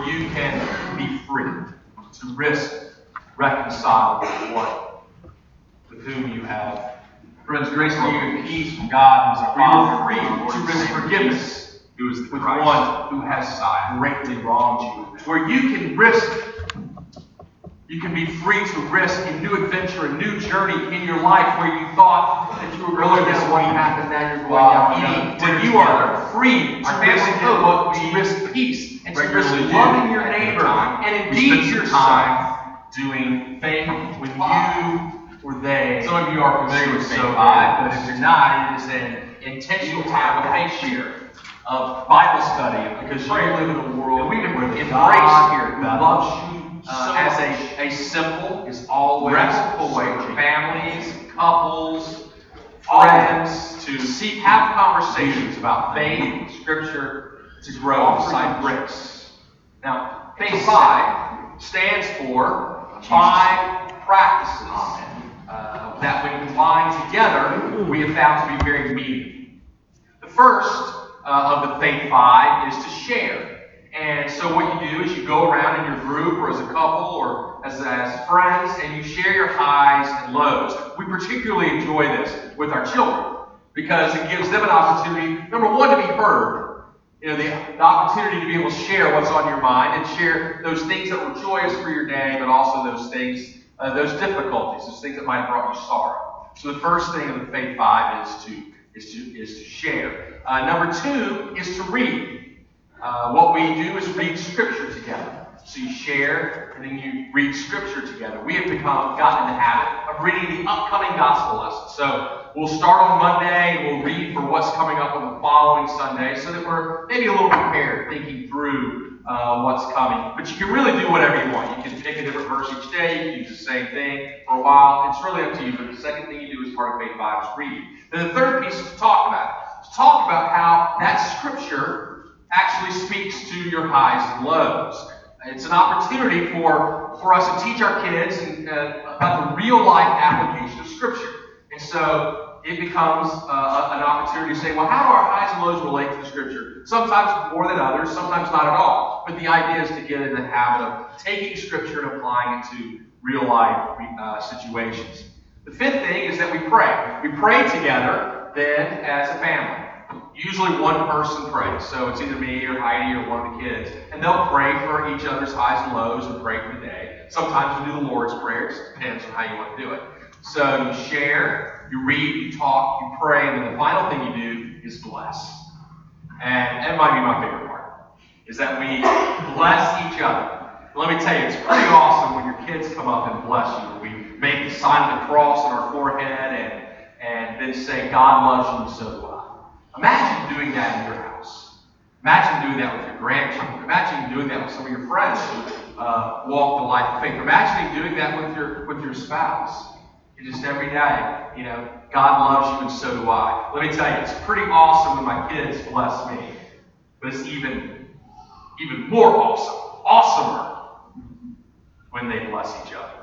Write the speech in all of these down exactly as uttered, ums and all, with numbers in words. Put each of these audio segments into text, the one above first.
where you can be free to risk reconciling with one with whom you have. Friends, grace to you and peace from God, who is our Father, Where you are free to risk forgiveness who is the with Christ, one who has greatly wronged you. Where you can risk, you can be free to risk a new adventure, a new journey in your life where you thought that you were going down one path and now you're going down eating. When you are free to Our risk family did hope, what to we risk peace, and to risk regularly do loving your at neighbor, time. and We indeed spent some yourself, time doing faith when you or they. Some of you are familiar with Faith so Five, good. but if you're not, it is an intentional time of faith share, of Bible study, Because prayer. you live in a world And we can where embrace God here at who Bethel, loves you uh, so as much a, a simple, is always restful way for searching families, couples, friends friends to to seek, have conversations about faith, faith, Scripture, to grow offer inside you bricks. Now, Faith Five stands for Jesus. five practices uh, that, when combined together, we have found to be very meaningful. The first uh, of the Faith Five is to share. And so what you do is you go around in your group or as a couple or as, as friends and you share your highs and lows. We particularly enjoy this with our children because it gives them an opportunity, number one, to be heard. You know, the, the opportunity to be able to share what's on your mind and share those things that were joyous for your day, but also those things, uh, those difficulties, those things that might have brought you sorrow. So the first thing of the Faith Five is to is to is to share. Uh, number two is to read. Uh, what we do is read Scripture together. So you share, and then you read Scripture together. We have become gotten in the habit of reading the upcoming gospel lesson. So we'll start on Monday, and we'll read for what's coming up on the following Sunday, so that we're maybe a little prepared, thinking through uh, what's coming. But you can really do whatever you want. You can pick a different verse each day. You can use the same thing for a while. It's really up to you. But the second thing you do as part of Faith Five is reading. Then the third piece is to talk about it. To talk about how that Scripture actually speaks to your highs and lows. It's an opportunity for, for us to teach our kids and, uh, about the real-life application of Scripture. And so it becomes uh, an opportunity to say, well, how do our highs and lows relate to the Scripture? Sometimes more than others, sometimes not at all. But the idea is to get in the habit of taking Scripture and applying it to real-life uh, situations. The fifth thing is that we pray. We pray together then as a family. Usually one person prays. So it's either me or Heidi or one of the kids. And they'll pray for each other's highs and lows and pray for the day. Sometimes we do the Lord's Prayer. It depends on how you want to do it. So you share, you read, you talk, you pray, and then the final thing you do is bless. And that might be my favorite part, is that we bless each other. Let me tell you, it's pretty awesome when your kids come up and bless you. We make the sign of the cross on our forehead and, and then say, God loves you and so do I. Imagine doing that in your house. Imagine doing that with your grandchildren. Imagine doing that with some of your friends who uh, walk the life of faith. Imagine doing that with your with your spouse. You just every day, you know, God loves you and so do I. Let me tell you, it's pretty awesome when my kids bless me. But it's even, even more awesome, awesomer, when they bless each other.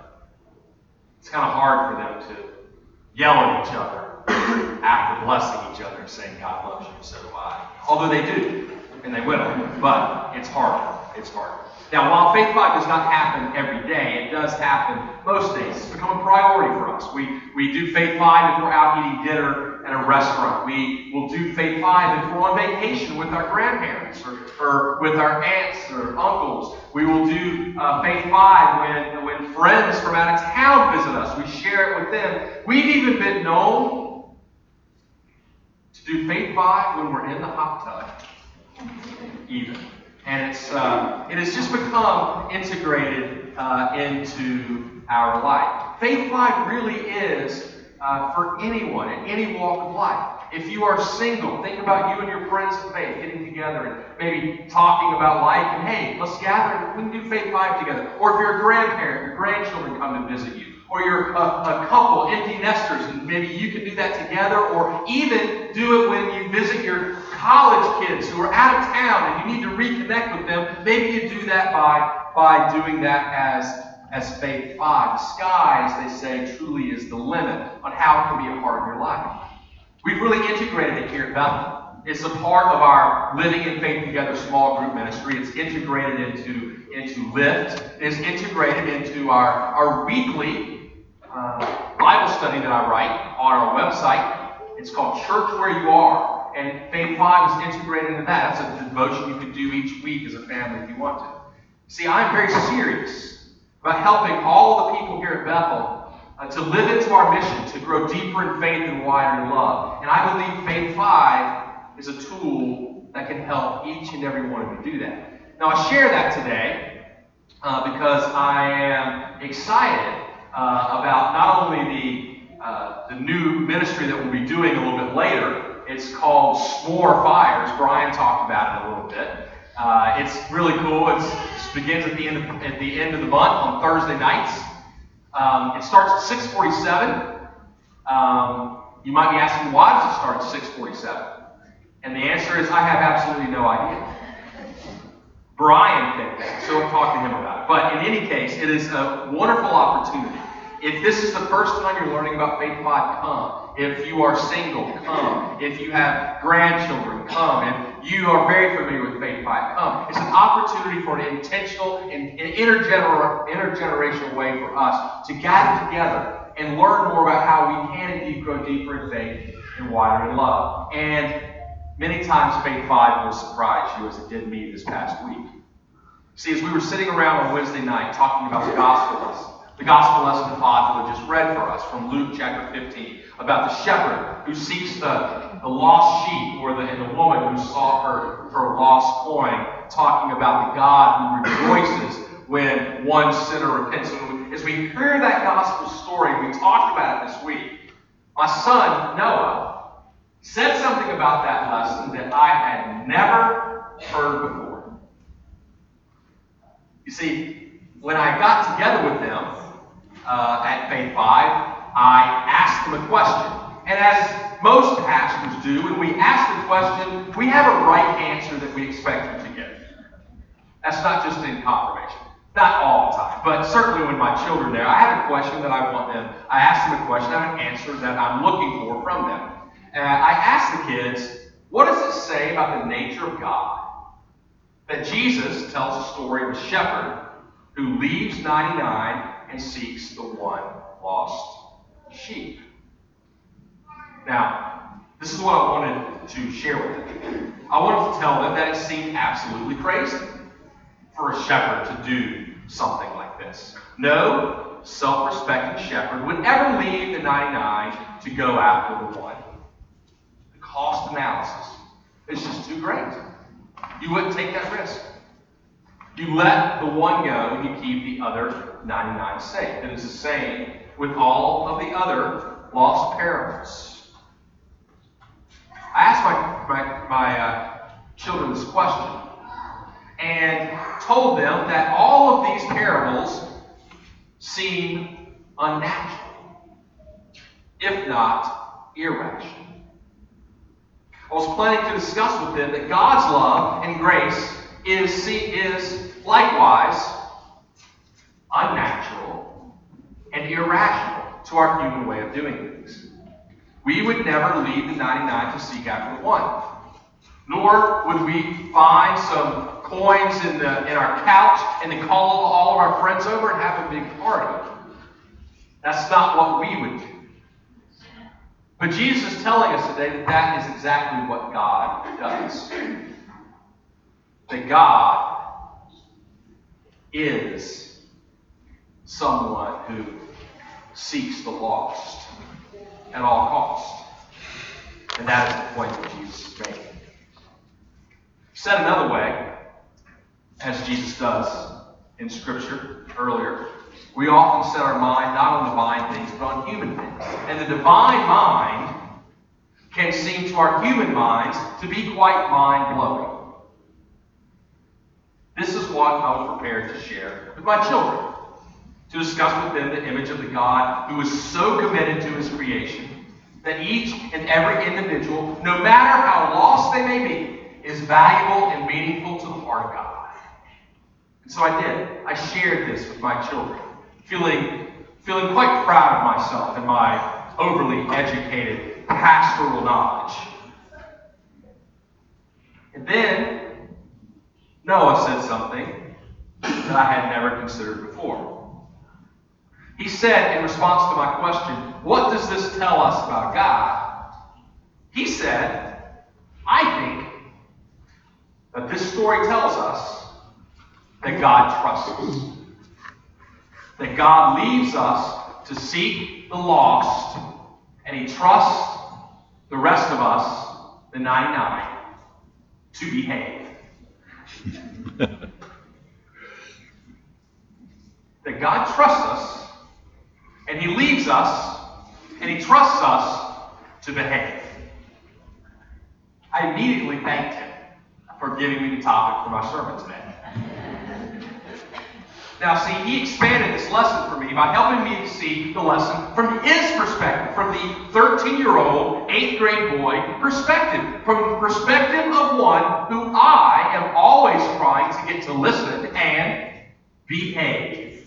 It's kind of hard for them to yell at each other after blessing each other and saying, God loves you, so do I. Although they do, and they will, but it's harder. It's harder. Now, while Faith Five does not happen every day, it does happen most days. It's become a priority for us. We, we do Faith Five if we're out eating dinner at a restaurant. We will do Faith Five if we're on vacation with our grandparents or, or with our aunts or uncles. We will do uh, Faith Five when, when friends from out of town visit us. We share it with them. We've even been known to do Faith Five when we're in the hot tub, even. And it's uh, it has just become integrated uh, into our life. Faith Five really is uh, for anyone in any walk of life. If you are single, think about you and your friends of faith getting together and maybe talking about life. And hey, let's gather and we can do Faith Five together. Or if you're a grandparent, your grandchildren come to visit you. Or you're a, a couple, empty nesters, and maybe you can do that together. Or even do it when you visit your college kids who are out of town and you need to reconnect with them. Maybe you do that by, by doing that as, as Faith Five. The sky, as they say, truly is the limit on how it can be a part of your life. We've really integrated it here at Bethel. It's a part of our Living in Faith Together small group ministry. It's integrated into, into Lift. It's integrated into our, our weekly uh, Bible study that I write on our website. It's called Church Where You Are. And Faith five is integrated into that. That's a devotion you can do each week as a family if you want to. See, I'm very serious about helping all the people here at Bethel uh, to live into our mission, to grow deeper in faith and wider in love. And I believe Faith five is a tool that can help each and every one of you do that. Now, I share that today uh, because I am excited uh, about not only the, uh, the new ministry that we'll be doing a little bit later. It's called S'more Fires. Brian talked about it a little bit. Uh, it's really cool. It's, it begins at the end of, at the end of the month on Thursday nights. Um, it starts at six forty-seven. Um, you might be asking, why does it start at six forty-seven? And the answer is, I have absolutely no idea. Brian picked that, so we'll talk to him about it. But in any case, it is a wonderful opportunity. If this is the first time you're learning about Faith five, come. If you are single, come. If you have grandchildren, come. If you are very familiar with Faith five, come. It's an opportunity for an intentional and intergener- intergenerational way for us to gather together and learn more about how we can indeed grow deeper in faith and wider in love. And many times Faith five will surprise you as it did me this past week. See, as we were sitting around on Wednesday night talking about the gospel lesson, the gospel lesson that Father just read for us from Luke chapter fifteen, about the shepherd who seeks the, the lost sheep, or the, and the woman who saw her, her lost coin, talking about the God who rejoices when one sinner repents. And as we hear that gospel story, we talked about it this week, my son, Noah, said something about that lesson that I had never heard before. You see, when I got together with them uh, at Faith five, I asked them a question. And as most pastors do, when we ask the question, we have a right answer that we expect them to give. That's not just in confirmation. Not all the time, but certainly when my children are there, I have a question that I want them, I ask them a question, I have an answer that I'm looking for from them. Uh, I asked the kids, what does it say about the nature of God that Jesus tells a story of a shepherd who leaves ninety-nine and seeks the one lost sheep? Now, this is what I wanted to share with them. I wanted to tell them that it seemed absolutely crazy for a shepherd to do something like this. No self-respecting shepherd would ever leave the ninety-nine to go after the one. Cost analysis is just too great. You wouldn't take that risk. You let the one go and you keep the other ninety-nine safe. It is the same with all of the other lost parables. I asked my, my, my uh, children this question and told them that all of these parables seem unnatural, if not irrational. I was planning to discuss with them that God's love and grace is, is likewise unnatural and irrational to our human way of doing things. We would never leave the ninety-nine to seek after the one. Nor would we find some coins in, the, in our couch and then call all of our friends over and have a big party. That's not what we would do. But Jesus is telling us today that that is exactly what God does. That God is someone who seeks the lost at all costs. And that is the point that Jesus is making. Said another way, as Jesus does in Scripture earlier, we often set our mind not on divine things, but on human things. And the divine mind can seem to our human minds to be quite mind-blowing. This is what I was prepared to share with my children, to discuss with them the image of the God who is so committed to His creation that each and every individual, no matter how lost they may be, is valuable and meaningful to the heart of God. And so I did. I shared this with my children, feeling, feeling quite proud of myself and my overly educated pastoral knowledge. And then Noah said something that I had never considered before. He said, in response to my question, what does this tell us about God? He said, I think that this story tells us that God trusts us. That God leaves us to seek the lost, and He trusts the rest of us, the ninety-nine, to behave. That God trusts us, and He leaves us, and He trusts us to behave. I immediately thanked Him for giving me the topic for my sermon today. Now, see, He expanded this lesson for me by helping me to see the lesson from His perspective, from the thirteen-year-old, eighth grade boy perspective, from the perspective of one who I am always trying to get to listen and behave.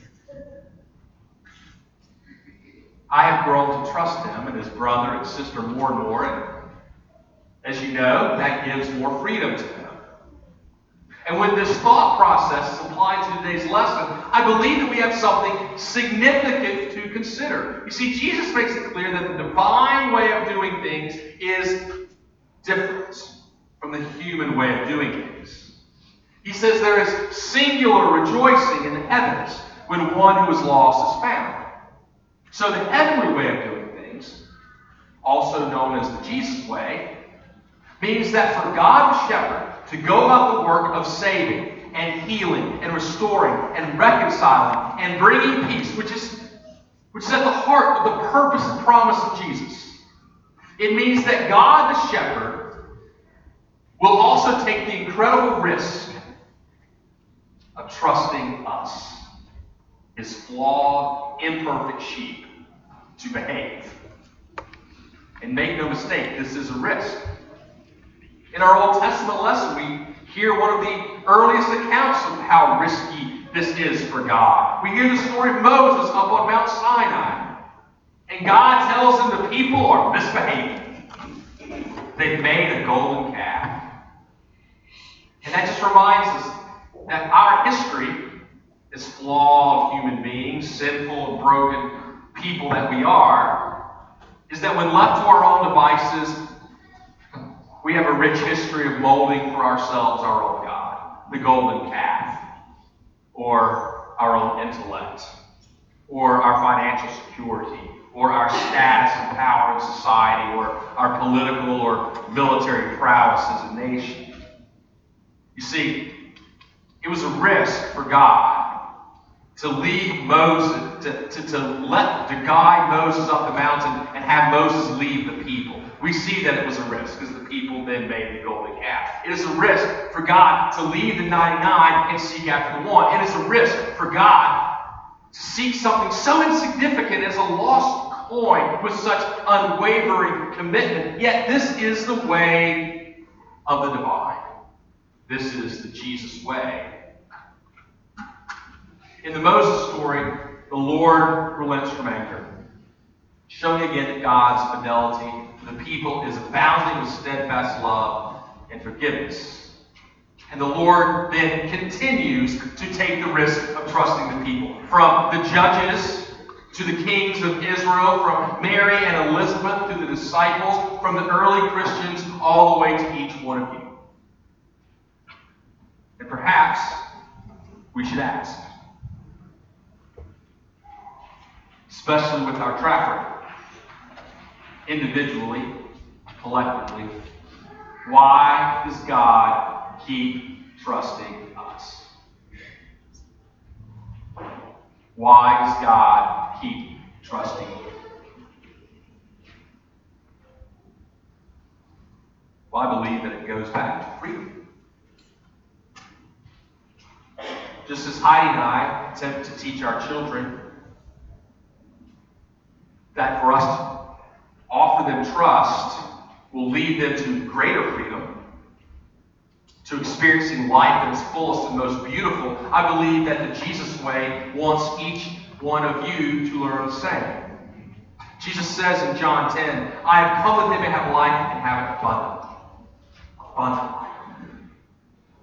I have grown to trust Him and His brother and sister more and more, and as you know, that gives more freedom to them. And when this thought process is applied to today's lesson, I believe that we have something significant to consider. You see, Jesus makes it clear that the divine way of doing things is different from the human way of doing things. He says there is singular rejoicing in the heavens when one who is lost is found. So the heavenly way of doing things, also known as the Jesus way, means that for God the shepherd to go about the work of saving and healing and restoring and reconciling and bringing peace, which is, which is at the heart of the purpose and promise of Jesus. It means that God the shepherd will also take the incredible risk of trusting us, His flawed, imperfect sheep, to behave. And make no mistake, this is a risk. In our Old Testament lesson, we hear one of the earliest accounts of how risky this is for God. We hear the story of Moses up on Mount Sinai. And God tells him the people are misbehaving. They've made a golden calf. And that just reminds us that our history, as flawed human beings, sinful and broken people that we are, is that when left to our own devices, we have a rich history of molding for ourselves our own God, the golden calf, or our own intellect, or our financial security, or our status and power in society, or our political or military prowess as a nation. You see, it was a risk for God to leave Moses, to, to, to let, to guide Moses up the mountain and have Moses lead the people. We see that it was a risk because the people then made the golden calf. It is a risk for God to leave the ninety-nine and seek after the one. It is a risk for God to seek something so insignificant as a lost coin with such unwavering commitment. Yet this is the way of the divine. This is the Jesus way. In the Moses story, the Lord relents from anger, showing again that God's fidelity to the people is abounding with steadfast love and forgiveness. And the Lord then continues to take the risk of trusting the people. From the judges to the kings of Israel, from Mary and Elizabeth to the disciples, from the early Christians all the way to each one of you. And perhaps we should ask, especially with our track record, individually, collectively, why does God keep trusting us? Why does God keep trusting you? Well, I believe that it goes back to freedom. Just as Heidi and I attempt to teach our children that for us to offer them trust will lead them to greater freedom, to experiencing life in its fullest and most beautiful, I believe that the Jesus way wants each one of you to learn the same. Jesus says in John ten, I have come that they may have life and have it abundantly. Abundantly.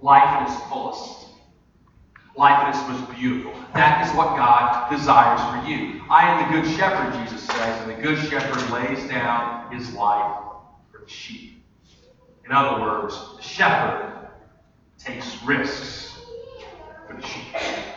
life at its fullest. Life at its most beautiful. That is what God desires for you. I am the good shepherd, Jesus says, and the good shepherd lays down his life for the sheep. In other words, the shepherd takes risks for the sheep.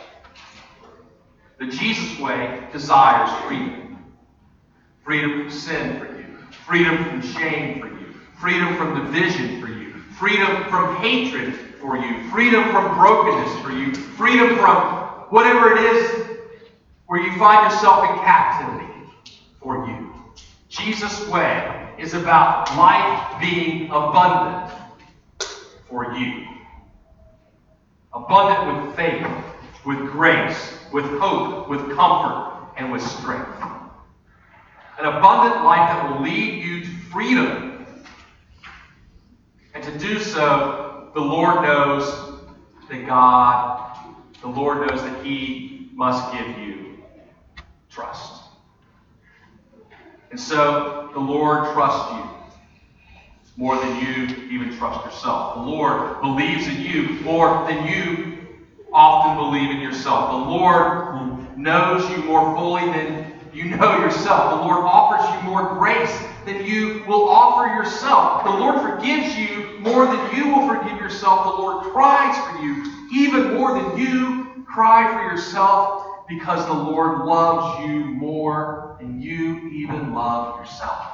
The Jesus way desires freedom. Freedom from sin for you. Freedom from shame for you. Freedom from division for you. Freedom from hatred for you. Freedom from brokenness for you. Freedom from whatever it is where you find yourself in captivity for you. Jesus' way is about life being abundant for you. Abundant with faith, with grace, with hope, with comfort, and with strength. An abundant life that will lead you to freedom. And to do so, the Lord knows that God, the Lord knows that He must give you trust. And so, the Lord trusts you more than you even trust yourself. The Lord believes in you more than you often believe in yourself. The Lord knows you more fully than you know yourself. The Lord offers you more grace than you will offer yourself. The Lord forgives you more than you will forgive yourself. The Lord cries for you even more than you cry for yourself, because the Lord loves you more than you even love yourself.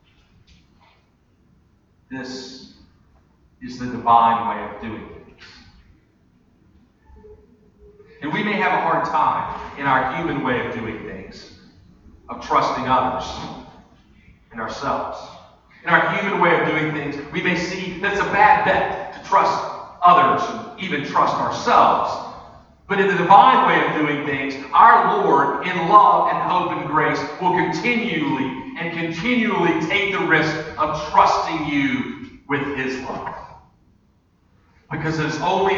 This is the divine way of doing things. And we may have a hard time in our human way of doing things, of trusting others and ourselves. In our human way of doing things, we may see that it's a bad bet to trust others and even trust ourselves. But in the divine way of doing things, our Lord, in love and hope and grace, will continually and continually take the risk of trusting you with His love. Because it is only